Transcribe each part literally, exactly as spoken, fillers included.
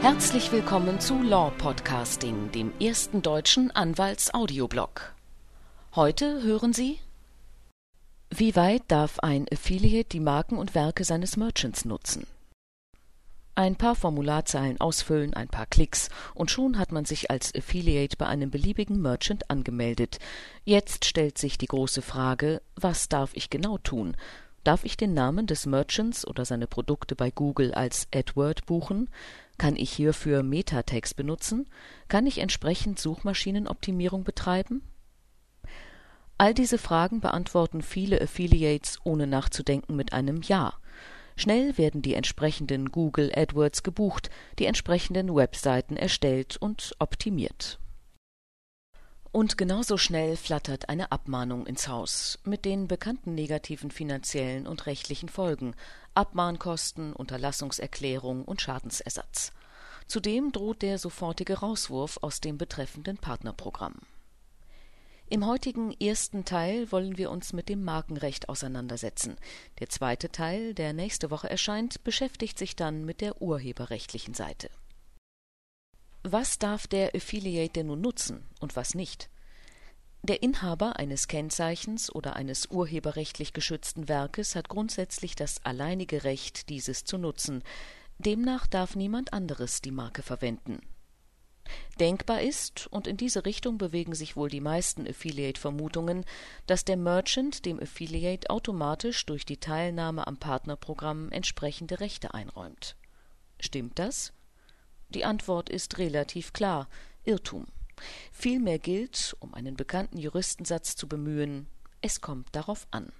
Herzlich willkommen zu Law Podcasting, dem ersten deutschen Anwalts-Audioblog. Heute hören Sie: Wie weit darf ein Affiliate die Marken und Werke seines Merchants nutzen? Ein paar Formularzeilen ausfüllen, ein paar Klicks und schon hat man sich als Affiliate bei einem beliebigen Merchant angemeldet. Jetzt stellt sich die große Frage: Was darf ich genau tun? Darf ich den Namen des Merchants oder seine Produkte bei Google als AdWord buchen? Kann ich hierfür Meta-Tags benutzen? Kann ich entsprechend Suchmaschinenoptimierung betreiben? All diese Fragen beantworten viele Affiliates ohne nachzudenken mit einem Ja. Schnell werden die entsprechenden Google AdWords gebucht, die entsprechenden Webseiten erstellt und optimiert. Und genauso schnell flattert eine Abmahnung ins Haus, mit den bekannten negativen finanziellen und rechtlichen Folgen: Abmahnkosten, Unterlassungserklärung und Schadensersatz. Zudem droht der sofortige Rauswurf aus dem betreffenden Partnerprogramm. Im heutigen ersten Teil wollen wir uns mit dem Markenrecht auseinandersetzen. Der zweite Teil, der nächste Woche erscheint, beschäftigt sich dann mit der urheberrechtlichen Seite. Was darf der Affiliate denn nun nutzen und was nicht? Der Inhaber eines Kennzeichens oder eines urheberrechtlich geschützten Werkes hat grundsätzlich das alleinige Recht, dieses zu nutzen. Demnach darf niemand anderes die Marke verwenden. Denkbar ist, und in diese Richtung bewegen sich wohl die meisten Affiliate-Vermutungen, dass der Merchant dem Affiliate automatisch durch die Teilnahme am Partnerprogramm entsprechende Rechte einräumt. Stimmt das? Die Antwort ist relativ klar: Irrtum. Vielmehr gilt, um einen bekannten Juristensatz zu bemühen, es kommt darauf an.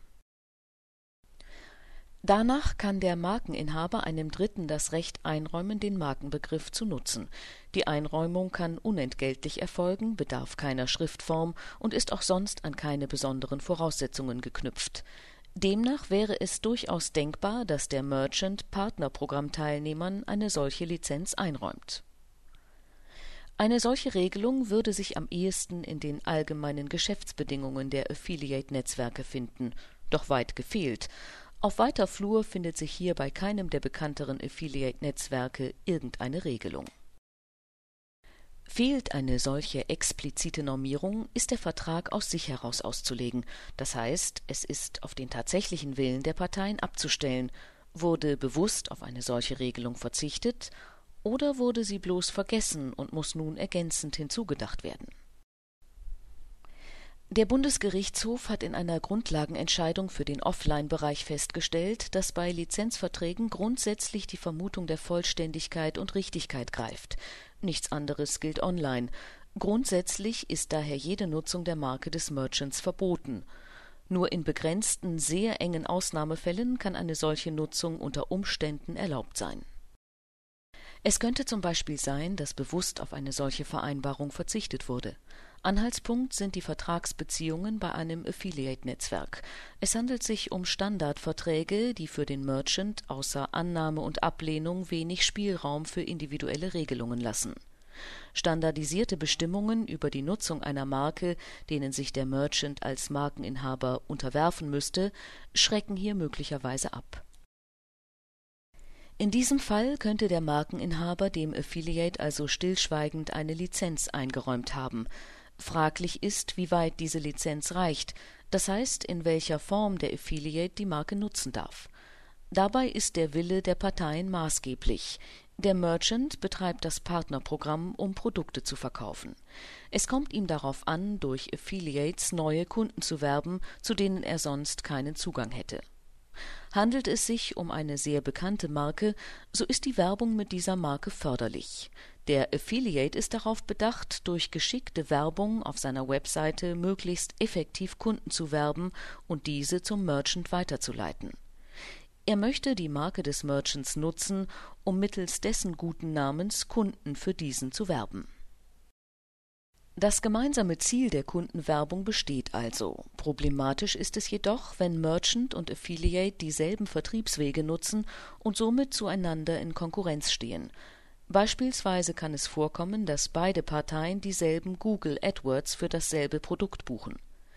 Danach kann der Markeninhaber einem Dritten das Recht einräumen, den Markenbegriff zu nutzen. Die Einräumung kann unentgeltlich erfolgen, bedarf keiner Schriftform und ist auch sonst an keine besonderen Voraussetzungen geknüpft. Demnach wäre es durchaus denkbar, dass der Merchant Partnerprogrammteilnehmern eine solche Lizenz einräumt. Eine solche Regelung würde sich am ehesten in den allgemeinen Geschäftsbedingungen der Affiliate-Netzwerke finden, doch weit gefehlt. Auf weiter Flur findet sich hier bei keinem der bekannteren Affiliate-Netzwerke irgendeine Regelung. Fehlt eine solche explizite Normierung, ist der Vertrag aus sich heraus auszulegen. Das heißt, es ist auf den tatsächlichen Willen der Parteien abzustellen: Wurde bewusst auf eine solche Regelung verzichtet oder wurde sie bloß vergessen und muss nun ergänzend hinzugedacht werden? Der Bundesgerichtshof hat in einer Grundlagenentscheidung für den Offline-Bereich festgestellt, dass bei Lizenzverträgen grundsätzlich die Vermutung der Vollständigkeit und Richtigkeit greift. Nichts anderes gilt online. Grundsätzlich ist daher jede Nutzung der Marke des Merchants verboten. Nur in begrenzten, sehr engen Ausnahmefällen kann eine solche Nutzung unter Umständen erlaubt sein. Es könnte zum Beispiel sein, dass bewusst auf eine solche Vereinbarung verzichtet wurde. Anhaltspunkt sind die Vertragsbeziehungen bei einem Affiliate-Netzwerk. Es handelt sich um Standardverträge, die für den Merchant außer Annahme und Ablehnung wenig Spielraum für individuelle Regelungen lassen. Standardisierte Bestimmungen über die Nutzung einer Marke, denen sich der Merchant als Markeninhaber unterwerfen müsste, schrecken hier möglicherweise ab. In diesem Fall könnte der Markeninhaber dem Affiliate also stillschweigend eine Lizenz eingeräumt haben. Fraglich ist, wie weit diese Lizenz reicht, das heißt, in welcher Form der Affiliate die Marke nutzen darf. Dabei ist der Wille der Parteien maßgeblich. Der Merchant betreibt das Partnerprogramm, um Produkte zu verkaufen. Es kommt ihm darauf an, durch Affiliates neue Kunden zu werben, zu denen er sonst keinen Zugang hätte. Handelt es sich um eine sehr bekannte Marke, so ist die Werbung mit dieser Marke förderlich. Der Affiliate ist darauf bedacht, durch geschickte Werbung auf seiner Webseite möglichst effektiv Kunden zu werben und diese zum Merchant weiterzuleiten. Er möchte die Marke des Merchants nutzen, um mittels dessen guten Namens Kunden für diesen zu werben. Das gemeinsame Ziel der Kundenwerbung besteht also. Problematisch ist es jedoch, wenn Merchant und Affiliate dieselben Vertriebswege nutzen und somit zueinander in Konkurrenz stehen. Beispielsweise kann es vorkommen, dass beide Parteien dieselben Google AdWords für dasselbe Produkt buchen.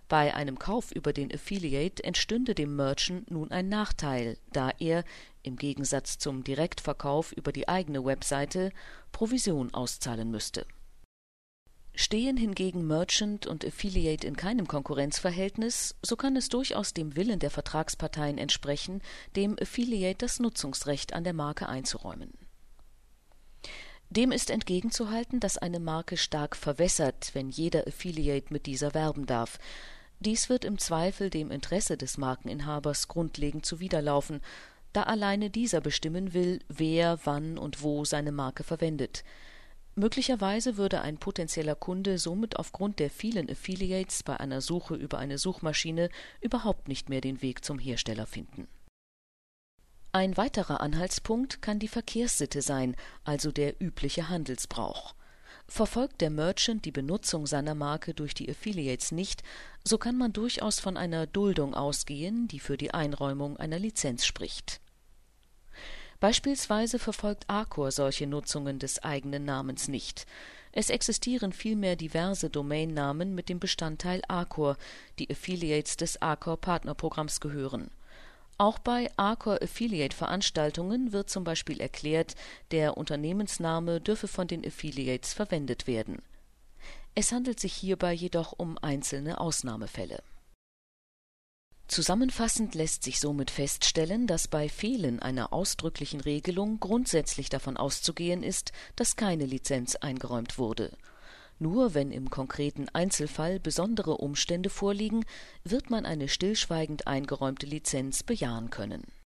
Bei einem Kauf über den Affiliate entstünde dem Merchant nun ein Nachteil, da er, im Gegensatz zum Direktverkauf über die eigene Webseite, Provision auszahlen müsste. Stehen hingegen Merchant und Affiliate in keinem Konkurrenzverhältnis, so kann es durchaus dem Willen der Vertragsparteien entsprechen, dem Affiliate das Nutzungsrecht an der Marke einzuräumen. Dem ist entgegenzuhalten, dass eine Marke stark verwässert, wenn jeder Affiliate mit dieser werben darf. Dies wird im Zweifel dem Interesse des Markeninhabers grundlegend zuwiderlaufen, da alleine dieser bestimmen will, wer, wann und wo seine Marke verwendet. Möglicherweise würde ein potenzieller Kunde somit aufgrund der vielen Affiliates bei einer Suche über eine Suchmaschine überhaupt nicht mehr den Weg zum Hersteller finden. Ein weiterer Anhaltspunkt kann die Verkehrssitte sein, also der übliche Handelsbrauch. Verfolgt der Merchant die Benutzung seiner Marke durch die Affiliates nicht, so kann man durchaus von einer Duldung ausgehen, die für die Einräumung einer Lizenz spricht. Beispielsweise verfolgt Arcor solche Nutzungen des eigenen Namens nicht. Es existieren vielmehr diverse Domainnamen mit dem Bestandteil Arcor, die Affiliates des Arcor-Partnerprogramms gehören. Auch bei Arcor-Affiliate-Veranstaltungen wird zum Beispiel erklärt, der Unternehmensname dürfe von den Affiliates verwendet werden. Es handelt sich hierbei jedoch um einzelne Ausnahmefälle. Zusammenfassend lässt sich somit feststellen, dass bei Fehlen einer ausdrücklichen Regelung grundsätzlich davon auszugehen ist, dass keine Lizenz eingeräumt wurde. Nur wenn im konkreten Einzelfall besondere Umstände vorliegen, wird man eine stillschweigend eingeräumte Lizenz bejahen können.